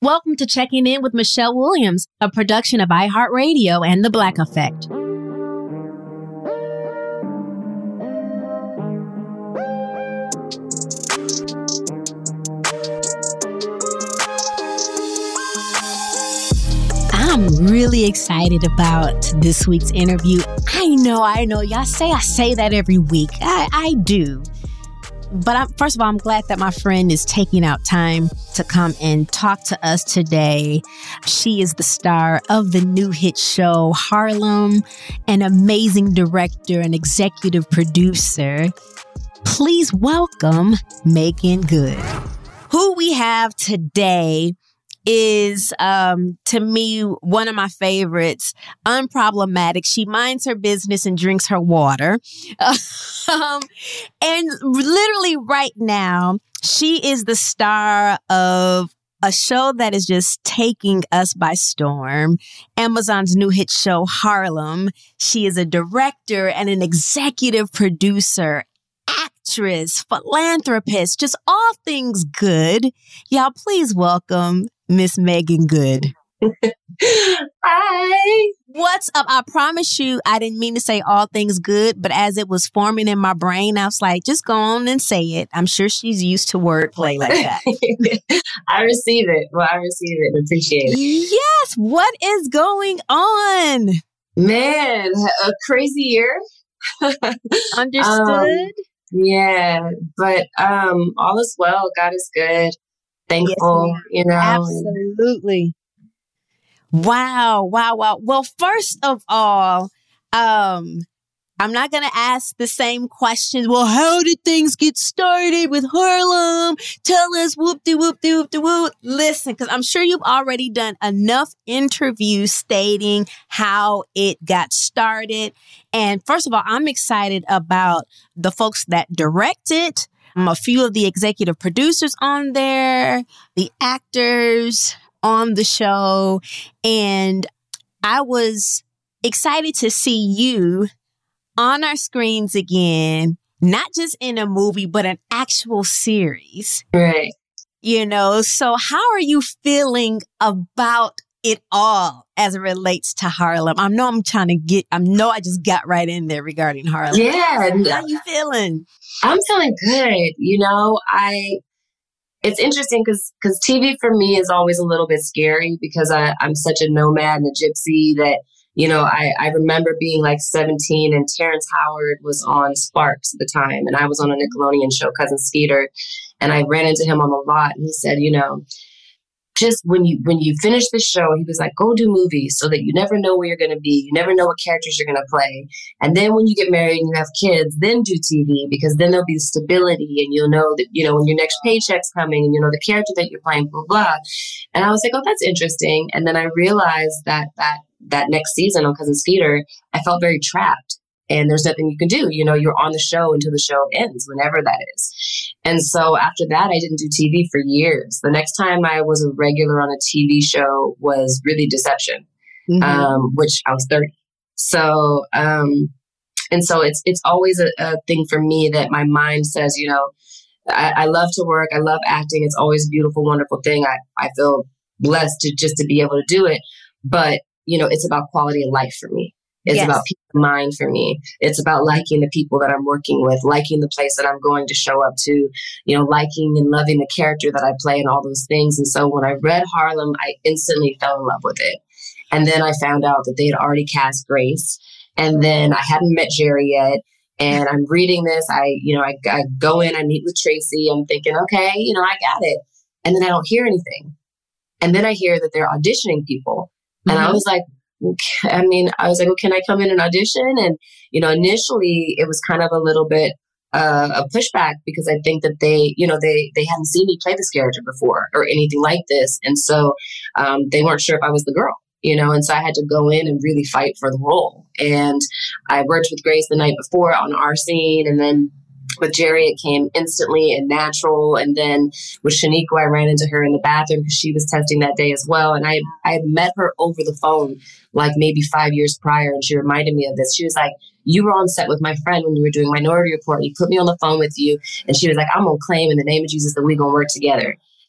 Welcome to Checking In with Michelle Williams, a production of iHeartRadio and The Black Effect. I'm really excited about this week's interview. I know. Y'all say I say that every week. I do. But first of all, I'm glad that my friend is taking out time to come and talk to us today. She is the star of the new hit show, Harlem, an amazing director and executive producer. Please welcome Meagan Good. Who we have today is, to me, one of my favorites, unproblematic. She minds her business and drinks her water. And literally right now, she is the star of a show that is just taking us by storm, Amazon's new hit show, Harlem. She is a director and an executive producer, actress, philanthropist, just all things good. Y'all, please welcome Miss Meagan Good. Hi. What's up? I promise you, I didn't mean to say all things good, but as it was forming in my brain, I was like, just go on and say it. I'm sure she's used to wordplay like that. I receive it. Well, I receive it and appreciate it. Yes. What is going on? Man, a crazy year. Understood. Yeah, but all is well. God is good. Thankful, yes, Absolutely. Wow. Well, first of all, I'm not going to ask the same question. Well, how did things get started with Harlem? Tell us, whoop-de-whoop-de-whoop-de-whoop. Listen, because I'm sure you've already done enough interviews stating how it got started. And first of all, I'm excited about the folks that direct it. A few of the executive producers on there, the actors on the show. And I was excited to see you on our screens again, not just in a movie, but an actual series. Right. So how are you feeling about it all as it relates to Harlem? I know I just got right in there regarding Harlem. Yeah. How are you feeling? I'm feeling good. It's interesting because TV for me is always a little bit scary because I'm such a nomad and a gypsy that, I remember being like 17 and Terrence Howard was on Sparks at the time. And I was on a Nickelodeon show, Cousin Skeeter. And I ran into him on the lot and he said, just when you finish the show, he was like, go do movies so that you never know where you're going to be. You never know what characters you're going to play. And then when you get married and you have kids, then do TV because then there'll be stability and you'll know that, when your next paycheck's coming and the character that you're playing, blah, blah. And I was like, oh, that's interesting. And then I realized that next season on Cousin Skeeter, I felt very trapped. And there's nothing you can do. You're on the show until the show ends, whenever that is. And so after that, I didn't do TV for years. The next time I was a regular on a TV show was really Deception, which I was 30. So, and so it's always a thing for me that my mind says, I love to work. I love acting. It's always a beautiful, wonderful thing. I feel blessed to be able to do it. But, it's about quality of life for me. It's about peace of mind for me. It's about liking the people that I'm working with, liking the place that I'm going to show up to, liking and loving the character that I play and all those things. And so when I read Harlem, I instantly fell in love with it. And then I found out that they had already cast Grace. And then I hadn't met Jerry yet. And I'm reading this. I go in, I meet with Tracy. I'm thinking, okay, I got it. And then I don't hear anything. And then I hear that they're auditioning people. And I was like, well, can I come in and audition? And, initially it was kind of a little bit a pushback because I think that they hadn't seen me play this character before or anything like this. And so they weren't sure if I was the girl, and so I had to go in and really fight for the role. And I worked with Grace the night before on our scene. And then with Jerry, it came instantly and natural. And then with Shaniqua, I ran into her in the bathroom because she was testing that day as well. And I had met her over the phone like maybe 5 years prior. And she reminded me of this. She was like, you were on set with my friend when you were doing Minority Report. You put me on the phone with you. And she was like, I'm going to claim in the name of Jesus that we're going to work together.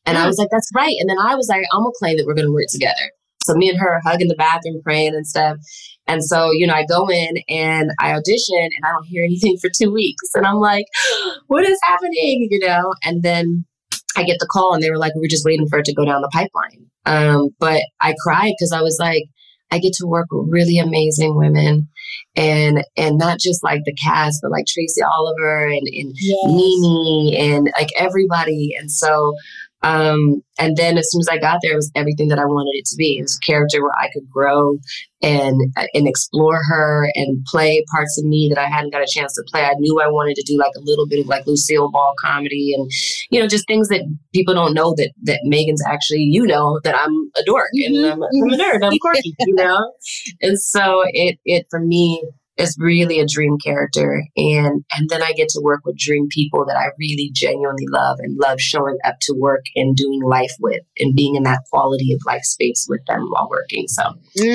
And I was like, that's right. And then I was like, I'm going to claim that we're going to work together. So me and her hug in the bathroom, praying and stuff. And so, I go in and I audition and I don't hear anything for 2 weeks. And I'm like, what is happening? And then I get the call and they were like, we're just waiting for it to go down the pipeline. But I cried because I was like, I get to work with really amazing women and not just like the cast, but like Tracy Oliver and Nene and like everybody. And so, and then as soon as I got there, it was everything that I wanted it to be. It was a character where I could grow and explore her and play parts of me that I hadn't got a chance to play. I knew I wanted to do like a little bit of like Lucille Ball comedy and, just things that people don't know that Megan's actually, that I'm a dork and I'm a nerd, I'm quirky, And so it for me, is really a dream character. And then I get to work with dream people that I really genuinely love and love showing up to work and doing life with and being in that quality of life space with them while working. So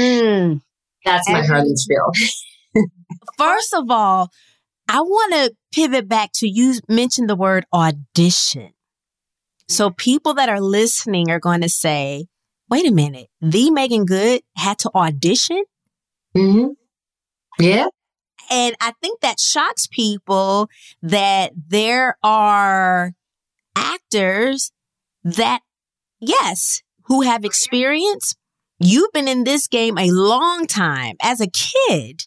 that's my Harlem spiel. First of all, I want to pivot back to you mentioned the word audition. So people that are listening are going to say, wait a minute, the Meagan Good had to audition? Mm-hmm. Yeah. And I think that shocks people that there are actors that, yes, who have experience. You've been in this game a long time as a kid.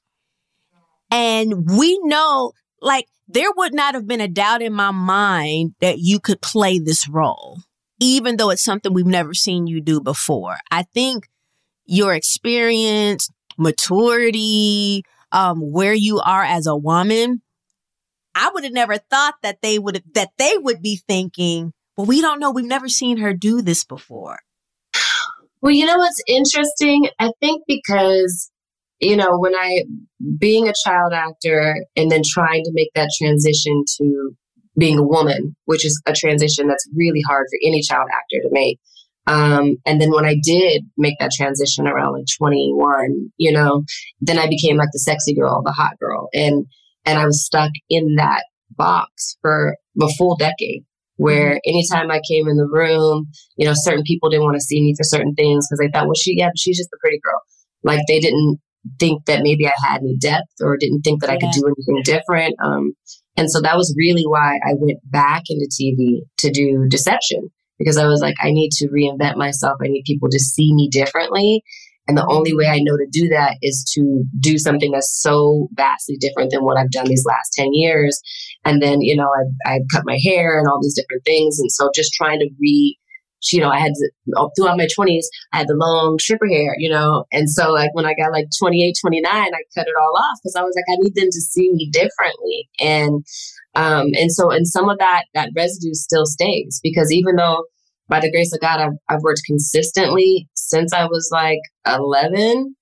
And we know, like, there would not have been a doubt in my mind that you could play this role, even though it's something we've never seen you do before. I think your experience, maturity, where you are as a woman, I would have never thought that they would be thinking, well, we don't know. We've never seen her do this before. Well, what's interesting? I think because, when being a child actor and then trying to make that transition to being a woman, which is a transition that's really hard for any child actor to make. And then when I did make that transition around like 21, then I became like the sexy girl, the hot girl. And I was stuck in that box for a full decade where anytime I came in the room, certain people didn't want to see me for certain things because they thought, well, she's just a pretty girl. Like they didn't think that maybe I had any depth or didn't think that I could do anything different. And so that was really why I went back into TV to do Deception. Because I was like, I need to reinvent myself. I need people to see me differently. And the only way I know to do that is to do something that's so vastly different than what I've done these last 10 years. And then, I cut my hair and all these different things. And so just trying to I had to, throughout my 20s, I had the long stripper hair, And so like when I got like 28, 29, I cut it all off because I was like, I need them to see me differently. And some of that residue still stays because even though by the grace of God, I've worked consistently since I was like 11.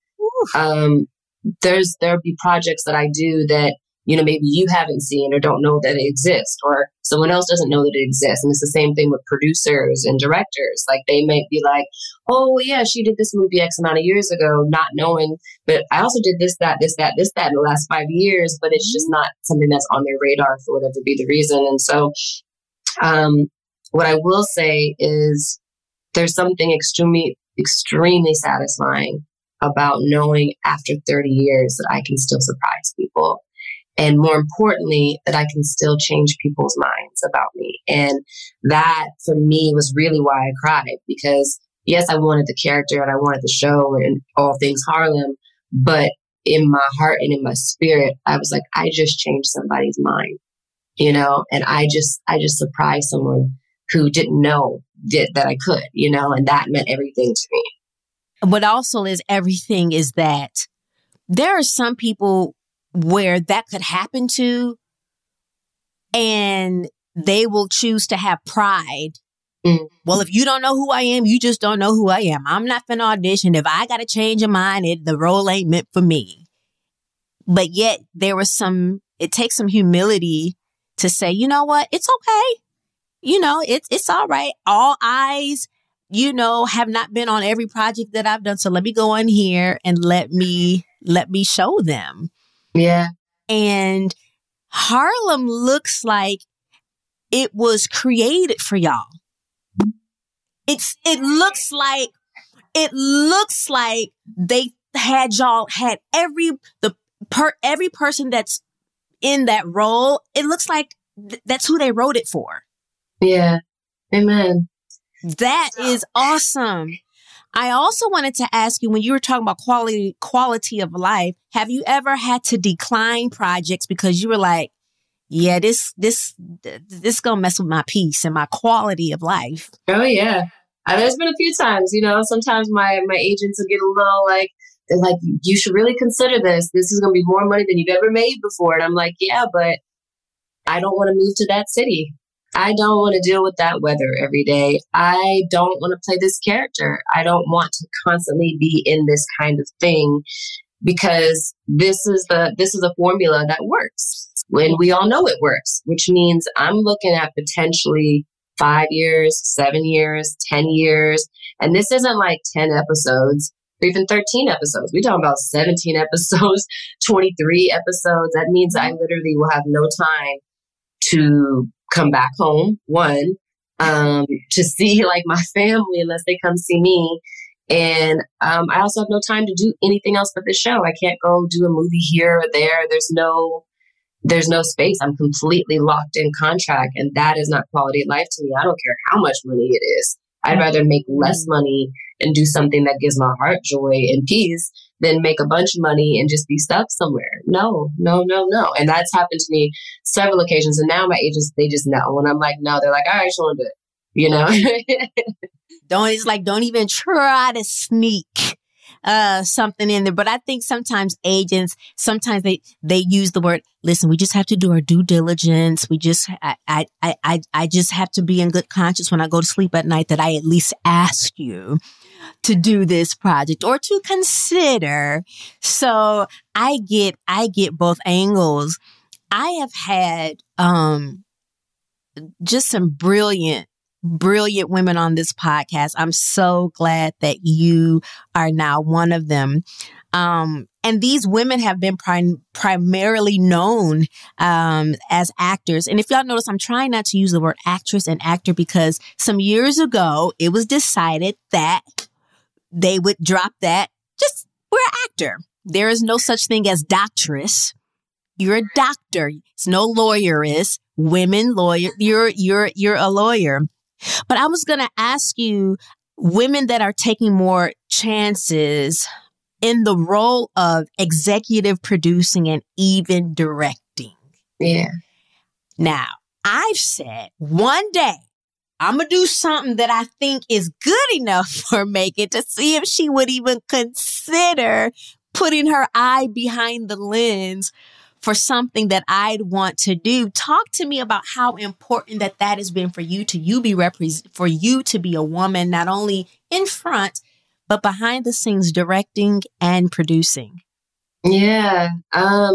There'll be projects that I do that, maybe you haven't seen or don't know that it exists or someone else doesn't know that it exists. And it's the same thing with producers and directors. Like they may be like, oh yeah, she did this movie X amount of years ago, not knowing, but I also did this, that in the last 5 years, but it's just not something that's on their radar for whatever be the reason. And so, what I will say is there's something extremely, extremely satisfying about knowing after 30 years that I can still surprise people. And more importantly, that I can still change people's minds about me. And that for me was really why I cried because yes, I wanted the character and I wanted the show and all things Harlem, but in my heart and in my spirit, I was like, I just changed somebody's mind, and I just surprised someone who didn't know that I could, and that meant everything to me. What also is everything is that there are some people where that could happen to, and they will choose to have pride. Well, if you don't know who I am, you just don't know who I am. I'm not finna audition. If I got to change a mind, the role ain't meant for me. But yet it takes some humility to say, you know what? It's okay. It's all right. All eyes, have not been on every project that I've done. So let me go in here and let me show them. Yeah. And Harlem looks like it was created for y'all. it looks like they had every person that's in that role. It looks like that's who they wrote it for. Yeah. Amen. That is awesome. I also wanted to ask you, when you were talking about quality of life, have you ever had to decline projects because you were like, yeah, this gonna mess with my peace and my quality of life? Oh yeah. There's been a few times, sometimes my agents will get a little like, they're like, you should really consider this. This is going to be more money than you've ever made before. And I'm like, yeah, but I don't want to move to that city. I don't want to deal with that weather every day. I don't want to play this character. I don't want to constantly be in this kind of thing, because this is a formula that works when we all know it works, which means I'm looking at potentially 5 years, 7 years, 10 years. And this isn't like 10 episodes or even 13 episodes. We're talking about 17 episodes, 23 episodes. That means I literally will have no time to come back home, one, to see like my family unless they come see me. And I also have no time to do anything else but the show. I can't go do a movie here or there. There's no space. I'm completely locked in contract, and that is not quality of life to me. I don't care how much money it is. I'd rather make less money and do something that gives my heart joy and peace than make a bunch of money and just be stuck somewhere. No. And that's happened to me several occasions. And now my agents, they just know. And I'm like, no, they're like, all right, you want to do it, Don't even try to sneak something in there. But I think sometimes agents, they use the word, listen, we just have to do our due diligence. I just have to be in good conscience when I go to sleep at night that I at least asked you to do this project or to consider. So I get both angles. I have had just some brilliant women on this podcast. I'm so glad that you are now one of them. And these women have been primarily known as actors. And if y'all notice, I'm trying not to use the word actress and actor, because some years ago, it was decided that they would drop that. Just, we're an actor. There is no such thing as doctress. You're a doctor. It's no lawyer is. Women lawyer. You're a lawyer. But I was going to ask you, women that are taking more chances in the role of executive producing and even directing. Yeah. Now, I've said one day I'm going to do something that I think is good enough for Megan to see if she would even consider putting her eye behind the lens for something that I'd want to do. Talk to me about how important that has been for you for you to be a woman, not only in front, but behind the scenes, directing and producing. Yeah. I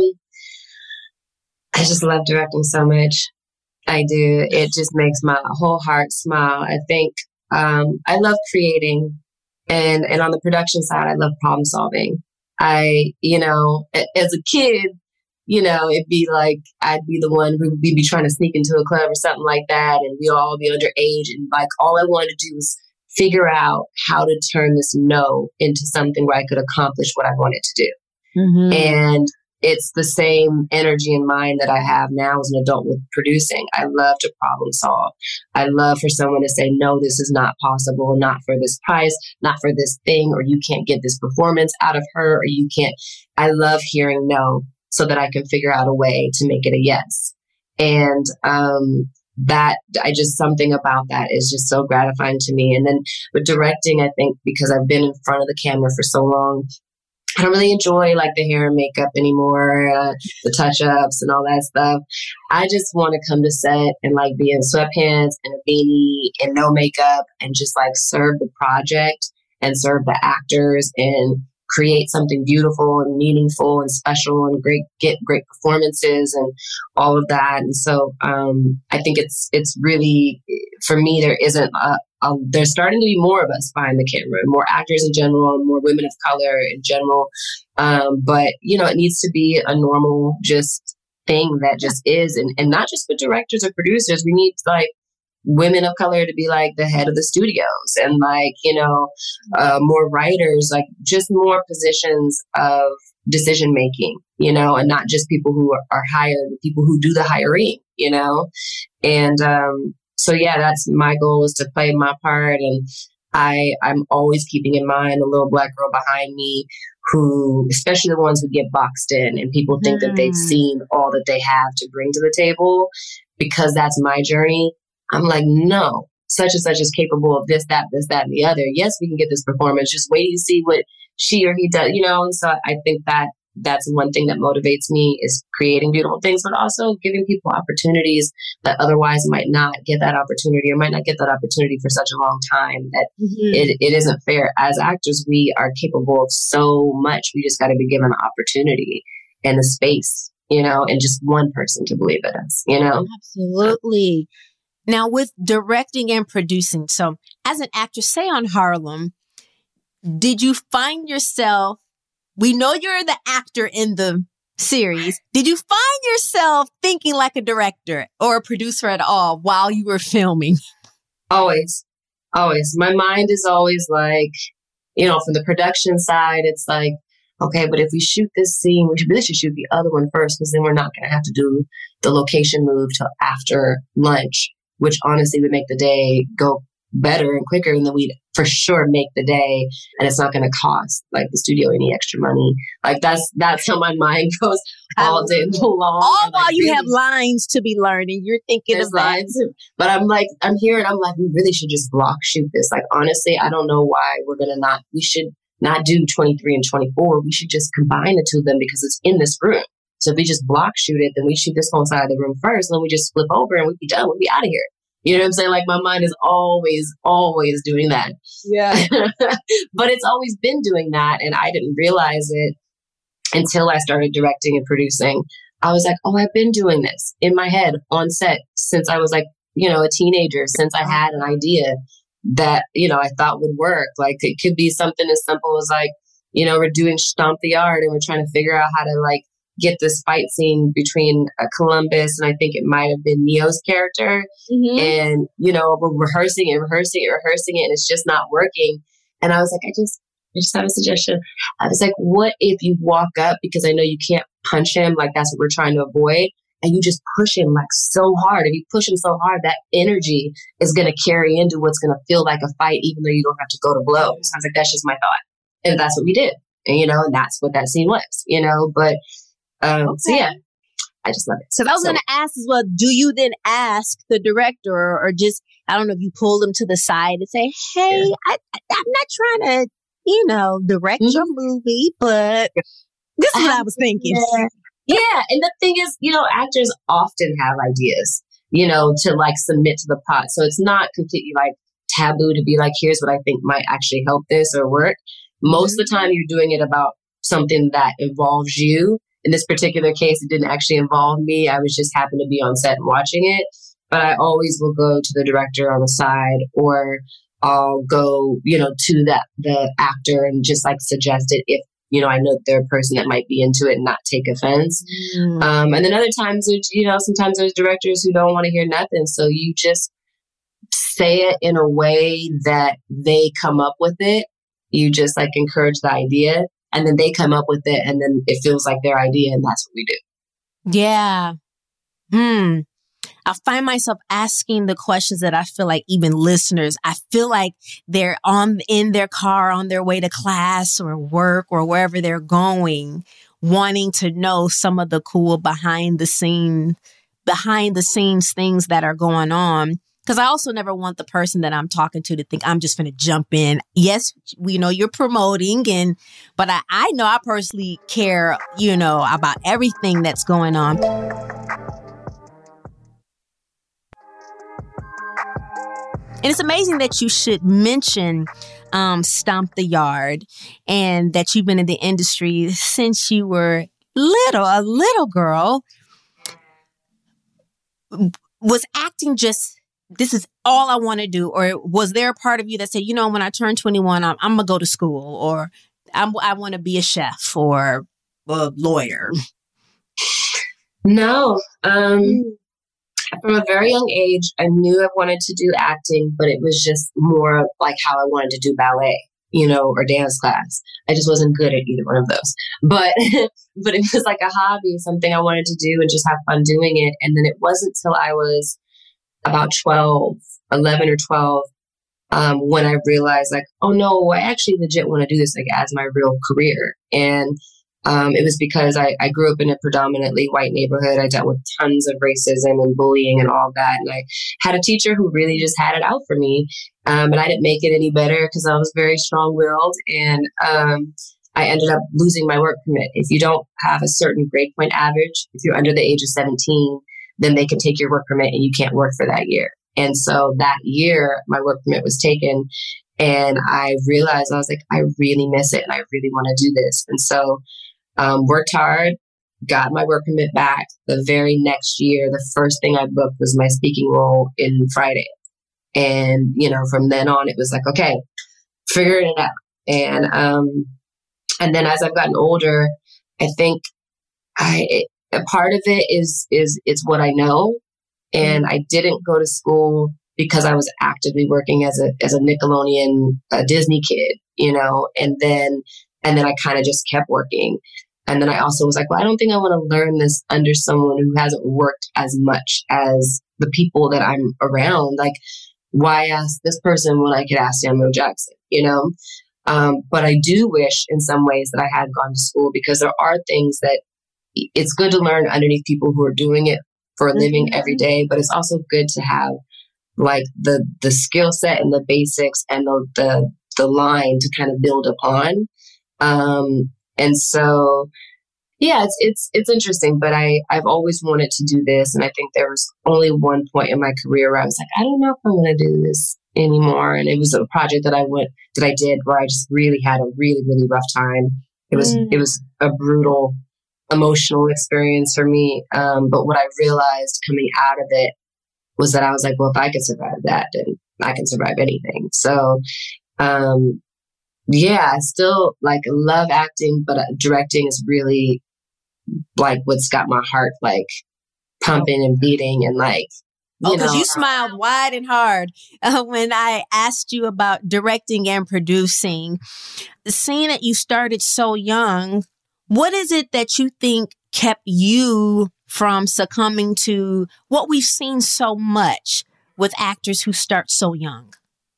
just love directing so much. I do. It just makes my whole heart smile. I think I love creating, and on the production side, I love problem solving. As a kid, it'd be like I'd be the one who would be trying to sneak into a club or something like that, and we all be underage, and like all I wanted to do was figure out how to turn this no into something where I could accomplish what I wanted to do. Mm-hmm. And it's the same energy in mind that I have now as an adult with producing. I love to problem solve. I love for someone to say, no, this is not possible, not for this price, not for this thing, or you can't get this performance out of her, or you can't. I love hearing no so that I can figure out a way to make it a yes. And something about that is just so gratifying to me. And then with directing, I think because I've been in front of the camera for so long, I don't really enjoy like the hair and makeup anymore, the touch-ups and all that stuff. I just want to come to set and like be in sweatpants and a beanie and no makeup and just like serve the project and serve the actors and create something beautiful and meaningful and special and get great performances and all of that. And so I think it's really, for me, there isn't there's starting to be more of us behind the camera, more actors in general, more women of color in general. But, it needs to be a normal just thing that just is. And not just for directors or producers. We need like women of color to be like the head of the studios and like, more writers, like just more positions of decision making, and not just people who are hired, but people who do the hiring, And so, yeah, that's my goal, is to play my part. And I'm always keeping in mind the little Black girl behind me who, especially the ones who get boxed in and people think that they've seen all that they have to bring to the table, because that's my journey. I'm like, no, such and such is capable of this, that, and the other. Yes, we can get this performance. Just wait to see what she or he does, And so I think that's one thing that motivates me, is creating beautiful things, but also giving people opportunities that otherwise might not get that opportunity, or might not get that opportunity for such a long time, that it isn't fair. As actors, we are capable of so much. We just got to be given the opportunity and the space, and just one person to believe in us, Absolutely. Now, with directing and producing, so as an actress, say on Harlem, did you find yourself, we know you're the actor in the series, did you find yourself thinking like a director or a producer at all while you were filming? Always. My mind is always like, from the production side, it's like, okay, but if we shoot this scene, we really should shoot the other one first, because then we're not going to have to do the location move till after lunch, which honestly would make the day go better and quicker, and then we'd for sure make the day, and it's not going to cost like the studio any extra money. Like that's how my mind goes all day long. All while you have lines to be learned, and you're thinking of lines. But I'm here and I'm like, we really should just block shoot this. Like, honestly, I don't know why we should not do 23 and 24. We should just combine the two of them, because it's in this room. So if we just block shoot it, then we shoot this whole side of the room first, and then we just flip over and we'd be done. We'd be out of here. You know what I'm saying? Like, my mind is always doing that. Yeah. But it's always been doing that. And I didn't realize it until I started directing and producing. I was like, oh, I've been doing this in my head on set since I was like, a teenager, since I had an idea that, I thought would work. Like, it could be something as simple as like, we're doing Stomp the Yard and we're trying to figure out how to like get this fight scene between Columbus and I think it might have been Neo's character. Mm-hmm. And, we're rehearsing it, and it's just not working. And I was like, I just have a suggestion. I was like, what if you walk up, because I know you can't punch him, like that's what we're trying to avoid, and you just push him like so hard. If you push him so hard, that energy is going to carry into what's going to feel like a fight, even though you don't have to go to blows. I was like, that's just my thought. And that's what we did. And, and that's what that scene was, but okay. So yeah, I just love it. So I was going to ask as well, do you then ask the director or just, I don't know if you pull them to the side and say, hey, yeah. I'm not trying to, direct your movie, but this is what I was thinking. Yeah. And the thing is, actors often have ideas, to like submit to the pot. So it's not completely like taboo to be like, here's what I think might actually help this or work. Most of the time you're doing it about something that involves you. In this particular case, it didn't actually involve me. I was just happened to be on set and watching it. But I always will go to the director on the side, or I'll go, to the actor and just like suggest it if, I know they're a person that might be into it and not take offense. And then other times, sometimes there's directors who don't want to hear nothing. So you just say it in a way that they come up with it. You just like encourage the idea. And then they come up with it, and then it feels like their idea, and that's what we do. Yeah. I find myself asking the questions that I feel like even listeners, I feel like they're in their car on their way to class or work or wherever they're going, wanting to know some of the cool behind the scenes things that are going on. Because I also never want the person that I'm talking to think I'm just going to jump in. Yes, we know you're promoting, but I know I personally care, about everything that's going on. And it's amazing that you should mention Stomp the Yard, and that you've been in the industry since you were a little girl. Was acting just, this is all I want to do? Or was there a part of you that said, when I turn 21, I'm going to go to school, or I want to be a chef or a lawyer? No. I from a very young age, I knew I wanted to do acting, but it was just more like how I wanted to do ballet, or dance class. I just wasn't good at either one of those. But but it was like a hobby, something I wanted to do and just have fun doing it. And then it wasn't till I was about 11 or 12, when I realized like, oh no, I actually legit want to do this like as my real career. And it was because I grew up in a predominantly white neighborhood. I dealt with tons of racism and bullying and all that. And I had a teacher who really just had it out for me. And I didn't make it any better because I was very strong-willed. And I ended up losing my work permit. If you don't have a certain grade point average, if you're under the age of 17, then they can take your work permit and you can't work for that year. And so that year, my work permit was taken. And I realized, I was like, I really miss it. And I really want to do this. And so worked hard, got my work permit back. The very next year, the first thing I booked was my speaking role in Friday. And, from then on, it was like, okay, figuring it out. And then as I've gotten older, I think a part of it is it's what I know. And I didn't go to school because I was actively working as a Nickelodeon Disney kid, and then I kind of just kept working. And then I also was like, well, I don't think I want to learn this under someone who hasn't worked as much as the people that I'm around. Like, why ask this person when I could ask Samuel Jackson, But I do wish in some ways that I had gone to school, because there are things that it's good to learn underneath people who are doing it for a living every day. But it's also good to have like the skill set and the basics and the line to kind of build upon. And so, yeah, it's interesting, but I've always wanted to do this. And I think there was only one point in my career where I was like, I don't know if I want to do this anymore. And it was a project that I did where I just really had a really, really rough time. It was a brutal emotional experience for me. But what I realized coming out of it was that I was like, well, if I can survive that, then I can survive anything. So, yeah, I still like love acting, but directing is really like what's got my heart like pumping and beating and like, because you smiled wide and hard when I asked you about directing and producing. Seeing that you started so young, what is it that you think kept you from succumbing to what we've seen so much with actors who start so young?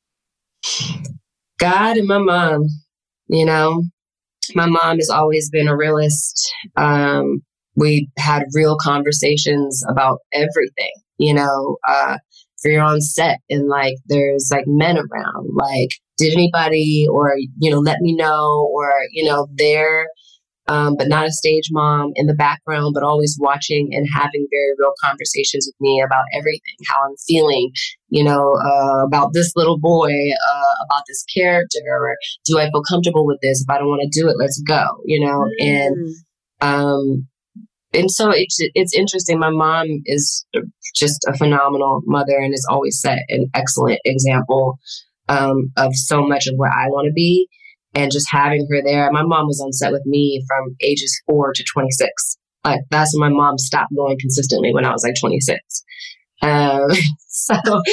God and my mom, my mom has always been a realist. We had real conversations about everything, if you're on set and like, there's like men around, like, did anybody, or, let me know, or, they're, but not a stage mom in the background, but always watching and having very real conversations with me about everything, how I'm feeling, about this little boy, about this character, or do I feel comfortable with this? If I don't want to do it, let's go, and so it's interesting. My mom is just a phenomenal mother and has always set an excellent example of so much of what I want to be. And just having her there. My mom was on set with me from ages 4 to 26. Like that's when my mom stopped going consistently, when I was like 26. So,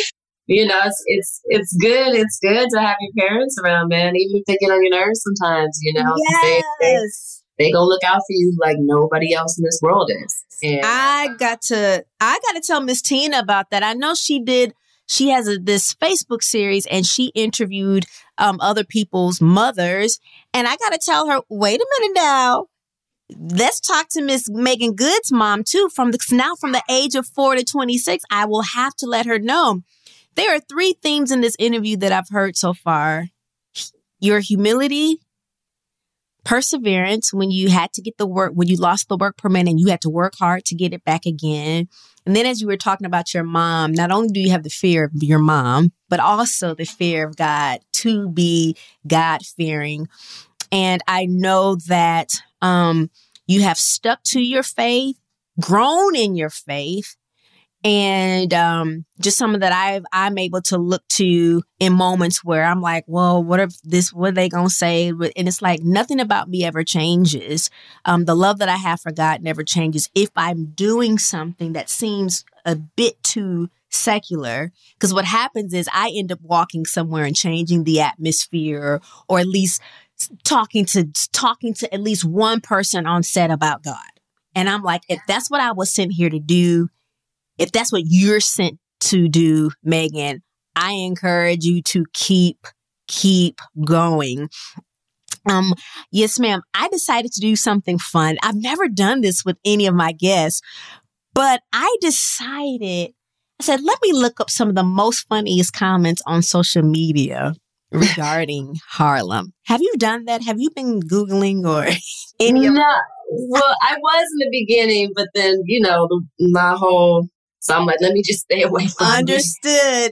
it's good. It's good to have your parents around, man. Even if they get on your nerves sometimes, Yes. They go look out for you like nobody else in this world is. And I got to tell Miss Tina about that. I know she did. She has this Facebook series and she interviewed other people's mothers. And I got to tell her, wait a minute now. Let's talk to Miss Meagan Good's mom, too. From the age of 4 to 26, I will have to let her know. There are 3 themes in this interview that I've heard so far. Your humility, perseverance when you had to get when you lost the work permit and you had to work hard to get it back again. And then as you were talking about your mom, not only do you have the fear of your mom, but also the fear of God, to be God-fearing. And I know that you have stuck to your faith, grown in your faith, And just some of that I'm able to look to in moments where I'm like, well, what are they gonna say? And it's like nothing about me ever changes. The love that I have for God never changes if I'm doing something that seems a bit too secular. Because what happens is I end up walking somewhere and changing the atmosphere, or at least talking to at least one person on set about God. And I'm like, if that's what I was sent here to do, if that's what you're sent to do, Megan, I encourage you to keep going. Yes, ma'am. I decided to do something fun. I've never done this with any of my guests, but I said, let me look up some of the most funniest comments on social media regarding Harlem. Have you done that? Have you been Googling or any of that? Well, I was in the beginning, but then, my whole... So I'm like, let me just stay away from Understood.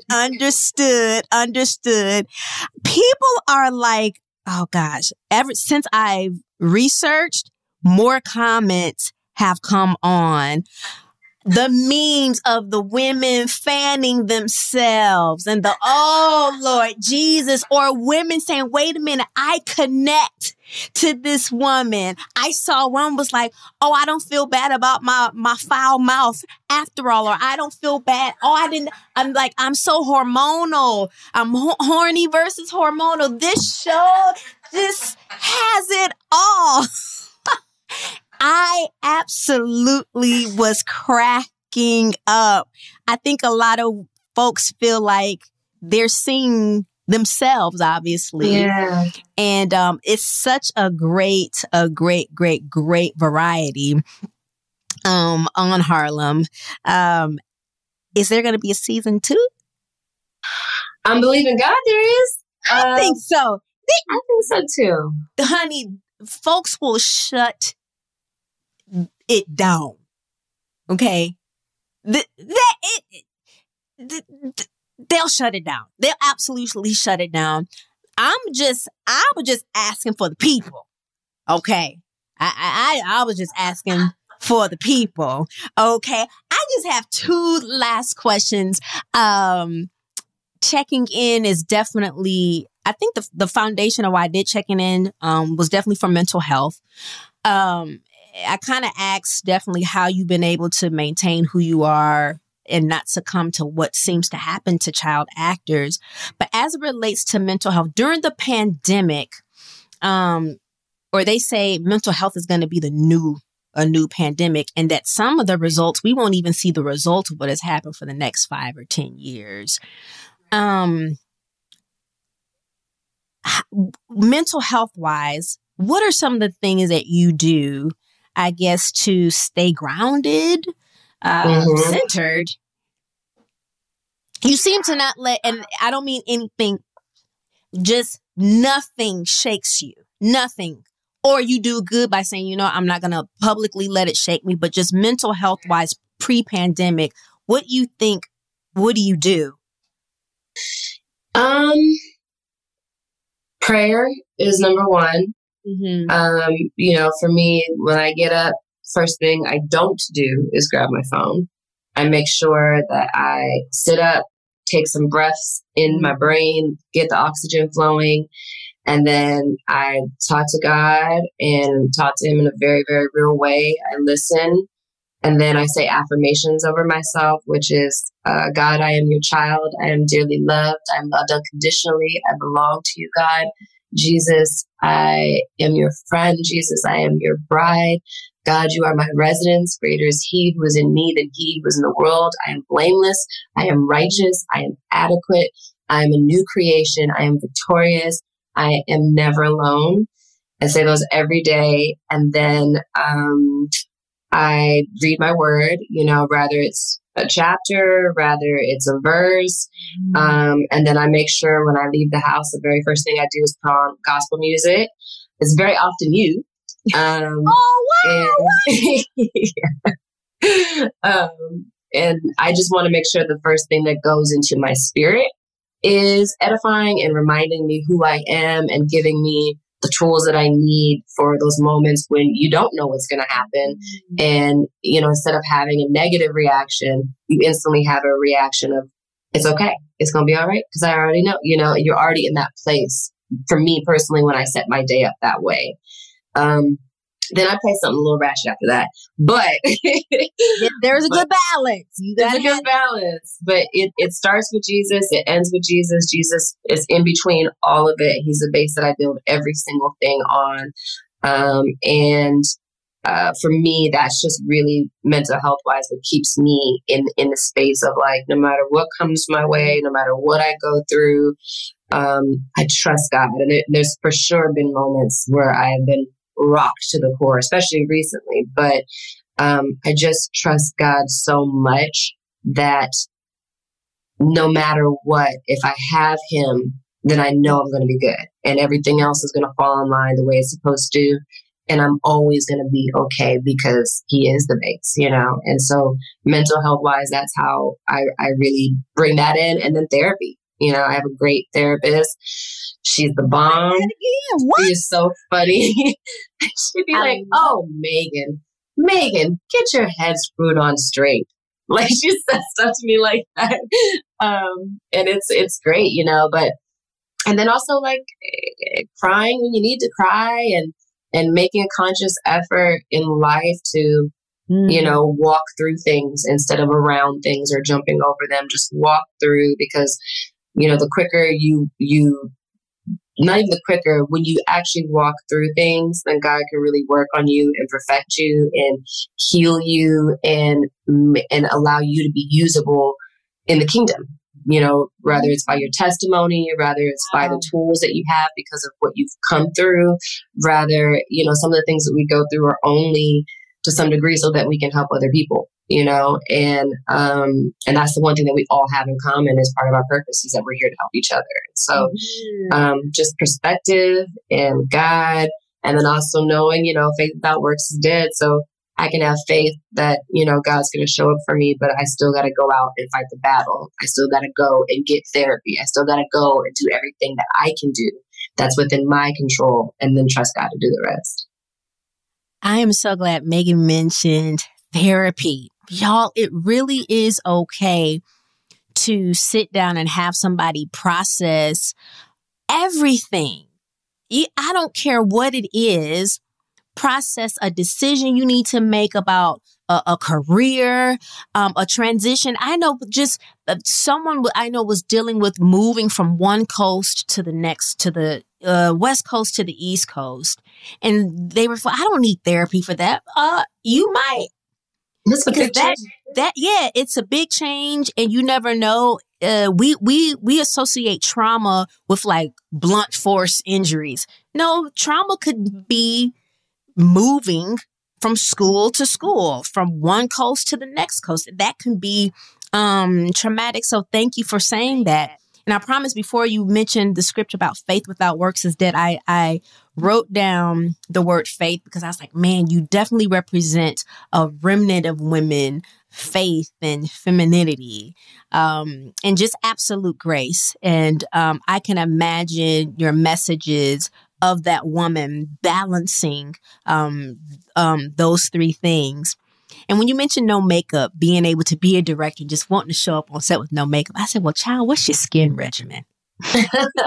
People are like, oh gosh, ever since I've researched, more comments have come on. The memes of the women fanning themselves and the, oh Lord Jesus, or women saying, wait a minute, I connect to this woman. I saw one was like, oh, I don't feel bad about my foul mouth after all, or I don't feel bad. I'm like, I'm so hormonal. I'm horny versus hormonal. This show just has it all. I absolutely was cracking up. I think a lot of folks feel like they're seeing themselves, obviously. Yeah. And it's such a great variety on Harlem. Is there going to be a season 2? I'm believing God there is. I think so. I think so too. Honey, folks will shut it down. Okay? They'll shut it down. They'll absolutely shut it down. I was just asking for the people. Okay. I was just asking for the people. Okay. I just have 2 last questions. Checking in is definitely, I think the foundation of why I did checking in was definitely for mental health. I kind of asked definitely how you've been able to maintain who you are and not succumb to what seems to happen to child actors. But as it relates to mental health during the pandemic, or they say mental health is going to be a new pandemic, and that some of the results, we won't even see the results of what has happened for the next 5 or 10 years. Mental health wise, what are some of the things that you do, I guess, to stay grounded, centered? You seem to not let, and I don't mean anything, just nothing shakes you, nothing. Or you do good by saying, I'm not going to publicly let it shake me, but just mental health wise, pre-pandemic, what do you do? Prayer is number one. Mm-hmm. For me, when I get up, first thing I don't do is grab my phone. I make sure that I sit up, take some breaths in my brain, get the oxygen flowing, and then I talk to God and talk to him in a very, very real way. I listen, and then I say affirmations over myself, which is, God, I am your child. I am dearly loved. I'm loved unconditionally. I belong to you, God. Jesus, I am your friend. Jesus, I am your bride. God, you are my residence. Greater is he who is in me than he who is in the world. I am blameless. I am righteous. I am adequate. I am a new creation. I am victorious. I am never alone. I say those every day. And then I read my word, rather it's a chapter, rather it's a verse. And then I make sure when I leave the house, the very first thing I do is put on gospel music. It's very often you. Oh, wow. And I just want to make sure the first thing that goes into my spirit is edifying and reminding me who I am and giving me the tools that I need for those moments when you don't know what's going to happen. And, instead of having a negative reaction, you instantly have a reaction of, it's okay. It's going to be all right. Because I already know, you're already in that place. For me personally, when I set my day up that way. Then I play something a little ratchet after that. But there's a good balance. There's a good balance. But it starts with Jesus. It ends with Jesus. Jesus is in between all of it. He's the base that I build every single thing on. For me, that's just really mental health wise what keeps me in the space of like, no matter what comes my way, no matter what I go through, I trust God. And there's for sure been moments where I have been rocked to the core, especially recently. But I just trust God so much that no matter what, if I have him, then I know I'm going to be good. And everything else is going to fall in line the way it's supposed to. And I'm always going to be okay because he is the base, And so mental health wise, that's how I really bring that in. And then therapy. I have a great therapist. She's the bomb. She is so funny. She'd be like, oh, Megan, get your head screwed on straight. Like she says stuff to me like that. And it's great, but, and then also like crying when you need to cry and making a conscious effort in life to, walk through things instead of around things or jumping over them, just walk through because, the quicker you not even the quicker, when you actually walk through things, then God can really work on you and perfect you and heal you and allow you to be usable in the kingdom. Rather it's by your testimony, rather it's by the tools that you have because of what you've come through, rather, some of the things that we go through are only to some degree so that we can help other people. And that's the one thing that we all have in common as part of our purpose is that we're here to help each other. So, just perspective and God, and then also knowing, faith without works is dead. So I can have faith that, God's going to show up for me, but I still got to go out and fight the battle. I still got to go and get therapy. I still got to go and do everything that I can do that's within my control and then trust God to do the rest. I am so glad Megan mentioned therapy. Y'all, it really is okay to sit down and have somebody process everything. I don't care what it is. Process a decision you need to make about a career, a transition. I know just someone I know was dealing with moving from one coast to the next, to the West Coast to the East Coast. And they were, I don't need therapy for that. You might. That's a big change. It's a big change, and you never know. We associate trauma with like blunt force injuries. No, trauma could be moving from school to school, from one coast to the next coast. That can be traumatic. So thank you for saying that. And I promise before you mentioned the scripture about faith without works is dead, I wrote down the word faith because I was like, man, you definitely represent a remnant of women, faith and femininity, and just absolute grace. And I can imagine your messages of that woman balancing those three things. And when you mentioned no makeup, being able to be a director, just wanting to show up on set with no makeup, I said, well, child, what's your skin regimen? Is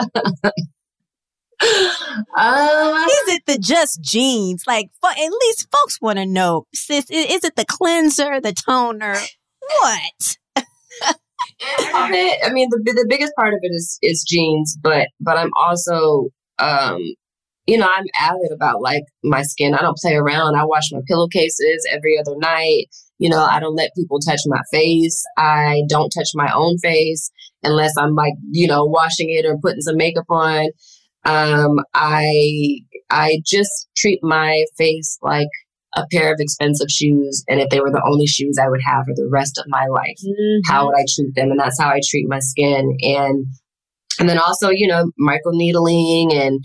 it the Just Jeans? Like, at least folks want to know, sis, is it the cleanser, the toner? What? I mean, the biggest part of it is jeans, but I'm also, I'm avid about like my skin. I don't play around. I wash my pillowcases every other night. I don't let people touch my face. I don't touch my own face unless I'm like, washing it or putting some makeup on. I just treat my face like a pair of expensive shoes. And if they were the only shoes I would have for the rest of my life, how would I treat them? And that's how I treat my skin. And then also, microneedling and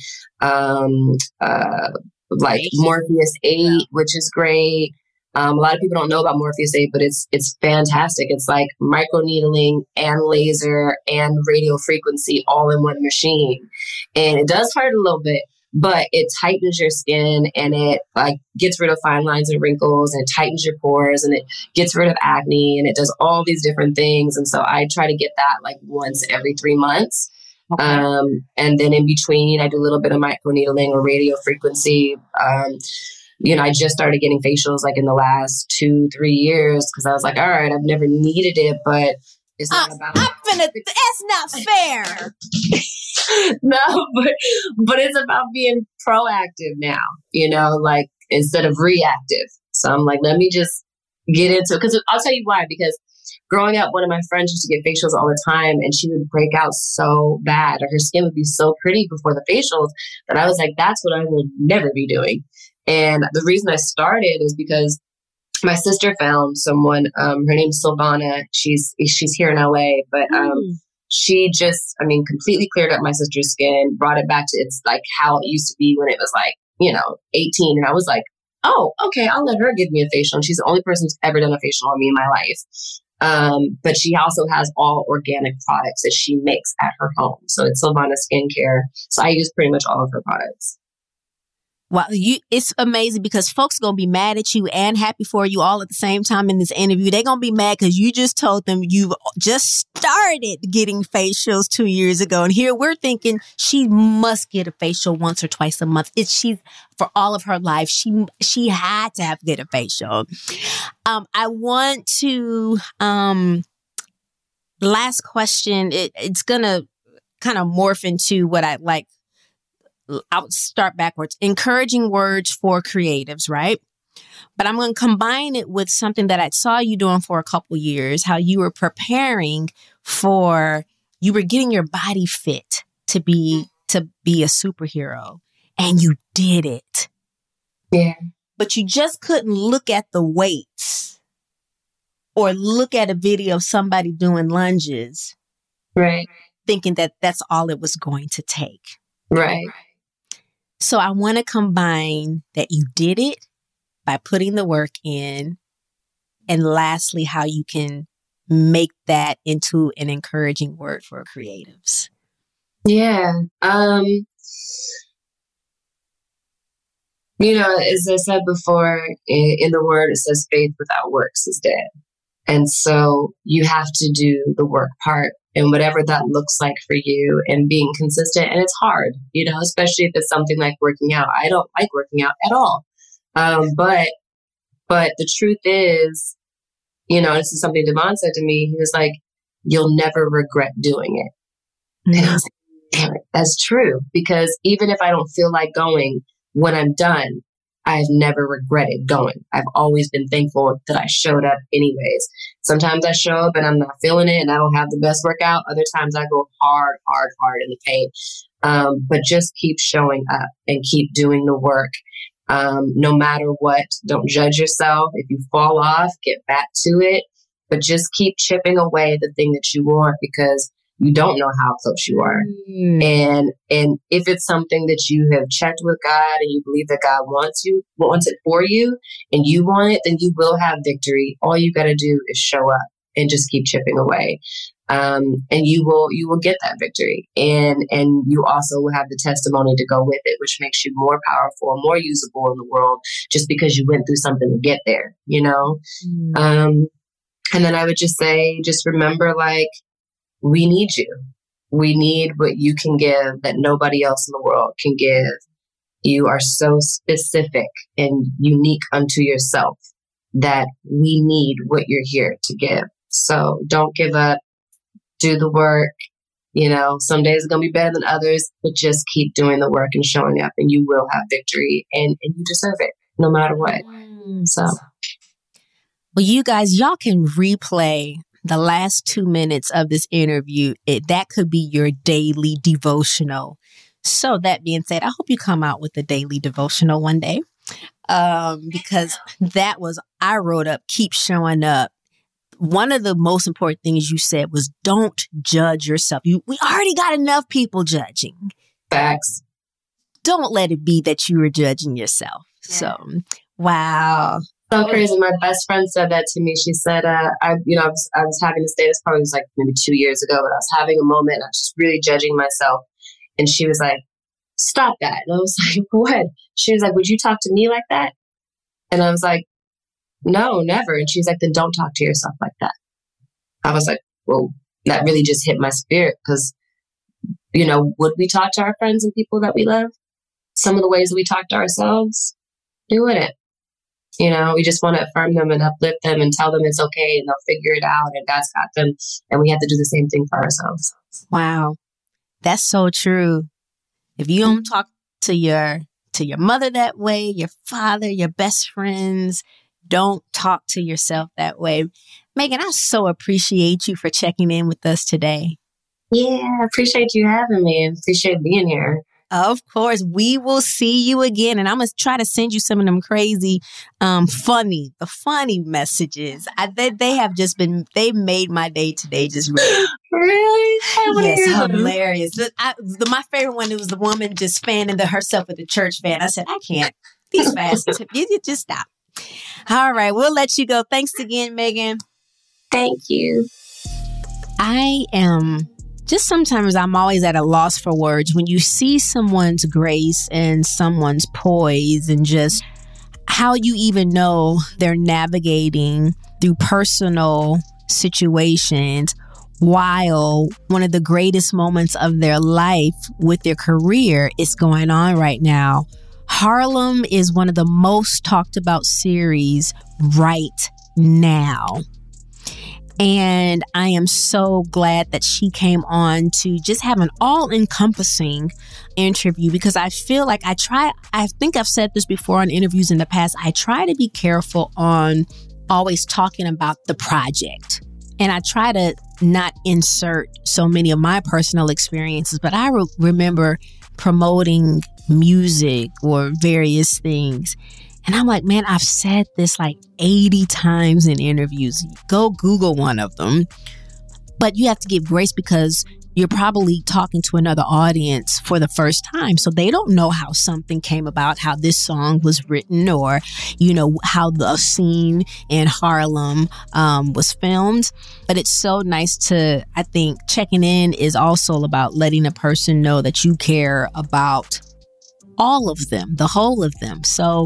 like Morpheus 8, which is great. A lot of people don't know about Morpheus 8, but it's fantastic. It's like microneedling and laser and radio frequency all in one machine. And it does hurt a little bit, but it tightens your skin and it like gets rid of fine lines and wrinkles and it tightens your pores and it gets rid of acne and it does all these different things. And so I try to get that like once every 3 months. Okay. And then in between, I do a little bit of microneedling or radio frequency. I just started getting facials like in the last 2-3 years because I was like, all right, I've never needed it, but it's not about. That's not fair. No, but it's about being proactive now, like instead of reactive. So I'm like, let me just get into it. Because I'll tell you why, because growing up, one of my friends used to get facials all the time and she would break out so bad or her skin would be so pretty before the facials that I was like, that's what I will never be doing. And the reason I started is because my sister found someone, her name's Silvana. She's here in LA, but she just, completely cleared up my sister's skin, brought it back to its like how it used to be when it was like, 18. And I was like, oh, okay, I'll let her give me a facial. And she's the only person who's ever done a facial on me in my life. But she also has all organic products that she makes at her home. So it's Silvana Skincare. So I use pretty much all of her products. Well, it's amazing because folks are going to be mad at you and happy for you all at the same time in this interview. They're going to be mad because you just told them you've just started getting facials 2 years ago. And here we're thinking she must get a facial once or twice a month. She's for all of her life. She had to get a facial. I want to, last question. It's going to kind of morph into what I like. I'll start backwards. Encouraging words for creatives, right? But I'm going to combine it with something that I saw you doing for a couple years, how you were preparing you were getting your body fit to be a superhero, and you did it. Yeah. But you just couldn't look at the weights or look at a video of somebody doing lunges. Right. Thinking that that's all it was going to take. Right. So I want to combine that you did it by putting the work in. And lastly, how you can make that into an encouraging word for creatives. Yeah. As I said before, in the word, it says faith without works is dead. And so you have to do the work part. And whatever that looks like for you and being consistent. And it's hard, especially if it's something like working out. I don't like working out at all. But the truth is, this is something Devon said to me. He was like, you'll never regret doing it. And I was like, damn it, that's true. Because even if I don't feel like going, when I'm done, I've never regretted going. I've always been thankful that I showed up anyways. Sometimes I show up and I'm not feeling it and I don't have the best workout. Other times I go hard in the paint. But just keep showing up and keep doing the work. No matter what, don't judge yourself. If you fall off, get back to it. But just keep chipping away the thing that you want because you don't know how close you are. And if it's something that you have checked with God and you believe that God wants it for you and you want it, then you will have victory. All you got to do is show up and just keep chipping away. And you will get that victory. And you also will have the testimony to go with it, which makes you more powerful, more usable in the world just because you went through something to get there, And then I would just say, just remember, we need you. We need what you can give that nobody else in the world can give. You are so specific and unique unto yourself that we need what you're here to give. So don't give up. Do the work. Some days are going to be better than others, but just keep doing the work and showing up and you will have victory and you deserve it no matter what. So. Well, you guys, y'all can replay the last 2 minutes of this interview. That could be your daily devotional. So that being said, I hope you come out with a daily devotional one day. Because I wrote up, keep showing up. One of the most important things you said was don't judge yourself. We already got enough people judging. Facts. Don't let it be that you were judging yourself. Yeah. So, wow. So crazy. My best friend said that to me. She said, I was having this day, this probably was like maybe 2 years ago, but I was having a moment. I was just really judging myself. And she was like, stop that. And I was like, what? She was like, would you talk to me like that? And I was like, no, never. And she was like, then don't talk to yourself like that. I was like, well, that really just hit my spirit because, you know, would we talk to our friends and people that we love? Some of the ways that we talk to ourselves? We wouldn't. You know, we just want to affirm them and uplift them and tell them it's okay and they'll figure it out and God's got them. And we have to do the same thing for ourselves. Wow. That's so true. If you don't talk to your mother that way, your father, your best friends, don't talk to yourself that way. Megan, I so appreciate you for checking in with us today. Yeah, I appreciate you having me and appreciate being here. Of course, we will see you again. And I'm going to try to send you some of them crazy, funny messages. They have just been, they made my day today just really? Yes, hilarious. My favorite one, it was the woman just fanning herself with the church fan. I said, I can't. These fasts, you just stop. All right, we'll let you go. Thanks again, Megan. Thank you. Sometimes I'm always at a loss for words when you see someone's grace and someone's poise and just how you even know they're navigating through personal situations while one of the greatest moments of their life with their career is going on right now. Harlem is one of the most talked about series right now. And I am so glad that she came on to just have an all-encompassing interview because I feel like I think I've said this before on interviews in the past, I try to be careful on always talking about the project. And I try to not insert so many of my personal experiences, but I remember promoting music or various things. And I'm like, man, I've said this like 80 times in interviews. Go Google one of them. But you have to give grace because you're probably talking to another audience for the first time. So they don't know how something came about, how this song was written, or, you know, how the scene in Harlem was filmed. But it's so nice to, I think, checking in is also about letting a person know that you care about all of them, the whole of them. So,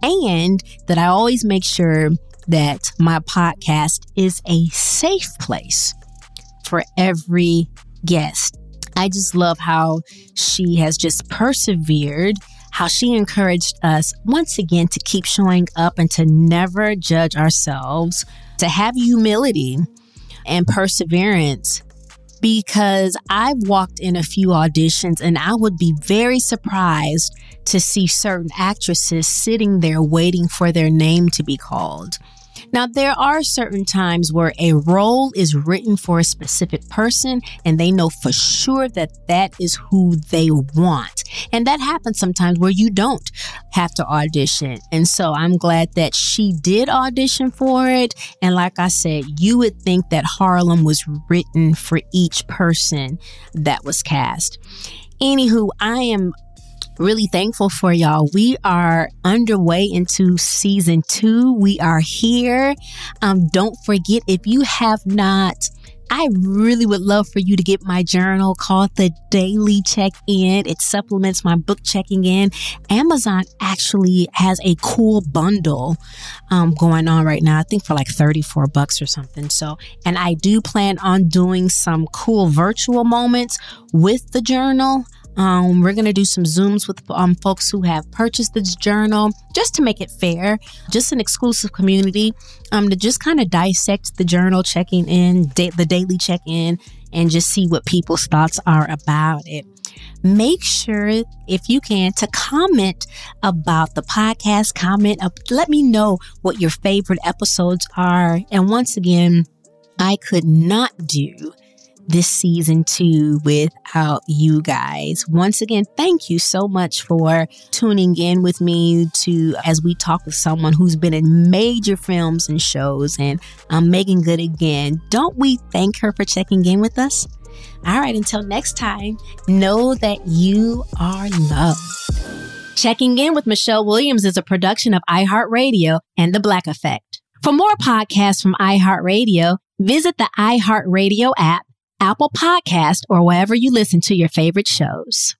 and that I always make sure that my podcast is a safe place for every guest. I just love how she has just persevered, how she encouraged us once again to keep showing up and to never judge ourselves, to have humility and perseverance. Because I've walked in a few auditions and I would be very surprised to see certain actresses sitting there waiting for their name to be called. Now, there are certain times where a role is written for a specific person and they know for sure that that is who they want. And that happens sometimes where you don't have to audition. And so I'm glad that she did audition for it. And like I said, you would think that Harlem was written for each person that was cast. Anywho, I am really thankful for y'all. We are underway into season 2. We are here. Don't forget, if you have not, I really would love for you to get my journal called The Daily Check-In. It supplements my book checking in. Amazon actually has a cool bundle going on right now. I think for like $34 or something. So, and I do plan on doing some cool virtual moments with the journal. We're going to do some Zooms with folks who have purchased this journal just to make it fair, just an exclusive community to just kind of dissect the journal, checking in, the daily check-in, and just see what people's thoughts are about it. Make sure, if you can, to comment about the podcast, let me know what your favorite episodes are. And once again, I could not do this season 2 without you guys. Once again, thank you so much for tuning in with me as we talk with someone who's been in major films and shows, and Megan Good again. Don't we thank her for checking in with us? All right, until next time, know that you are loved. Checking In with Michelle Williams is a production of iHeartRadio and The Black Effect. For more podcasts from iHeartRadio, visit the iHeartRadio app, Apple Podcast, or wherever you listen to your favorite shows.